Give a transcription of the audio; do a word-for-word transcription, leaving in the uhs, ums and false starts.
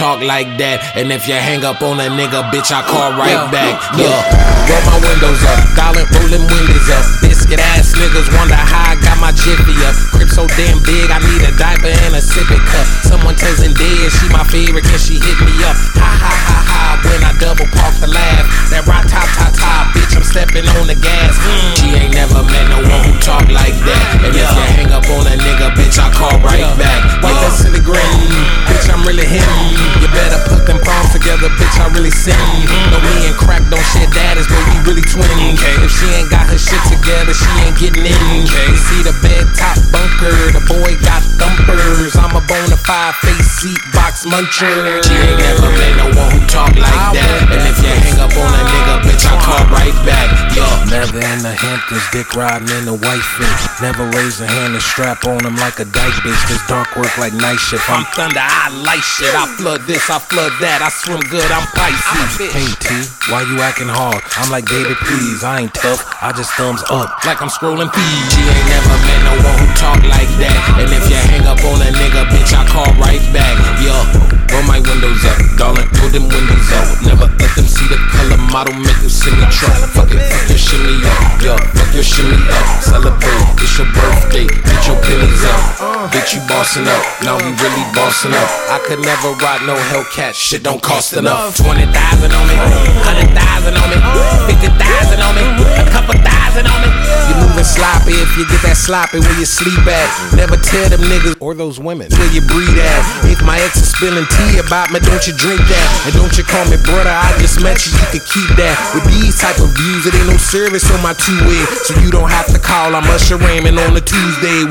talk like that. And if you hang up on a nigga, bitch, I call right yeah. back. Yeah, roll my windows up, dollar rolling windows up. Biscuit ass niggas wonder how I got my jiffy up. Crib so damn big, I need a diaper and a sippy cup. Someone tells Zendaya she my favorite, can she hit me up? Ha ha ha ha, when I double park the laugh. That rock top top top, bitch, I'm stepping on the gas. Mm. She ain't never met no one who talk like that. And yeah. if you hang up on a nigga, bitch, I call right yeah. back. With yeah. that silly grin, bitch, I'm really him. You better put them palms together, bitch, I really sin. No, me and crack don't share daddies, but we really twins. If she ain't got her shit together, she ain't getting in. You see the bed top bunker, the boy got thumpers. I'm a bona fide face seat box muncher. She ain't never met no one who talk like that. And if you hang up on a nigga, bitch, I call right back. Yo, never in the Hamptons, dick riding in the white fit. Never raise a hand and strap on him like a dyke bitch. This dark work like night shift. I'm thunder, I light shit. I flood this, I flood that. I swim good, I'm Pisces. Hey T, why you acting hard? I'm like, baby, please, I ain't tough, I just thumbs up like I'm scrolling feed. She ain't never met no one who talk like that. And if you hang up on a nigga, bitch, I call right back. Yo, roll my windows up, darling, pull them windows up. Never let them see the color model, make them sing the truck. Fuck it, fuck your shimmy up, yo, fuck your shimmy up. Celebrate, it's your birthday, get your pennies up. Bitch, you bossing up, now we really bossing up. I could never rock no Hellcat, shit don't cost enough. Twenty thousand on me, hundred thousand on me, fifty thousand on me, a couple thousand on me. You moving sloppy if you get that sloppy where you sleep at. Never tell them niggas or those women where you breathe at. If my ex is spilling tea about me, don't you drink that. And don't you call me brother, I just met you, you can keep that. With these type of views, it ain't no service on my two-way, so you don't have to call. I'm Usher Raymond on a Tuesday.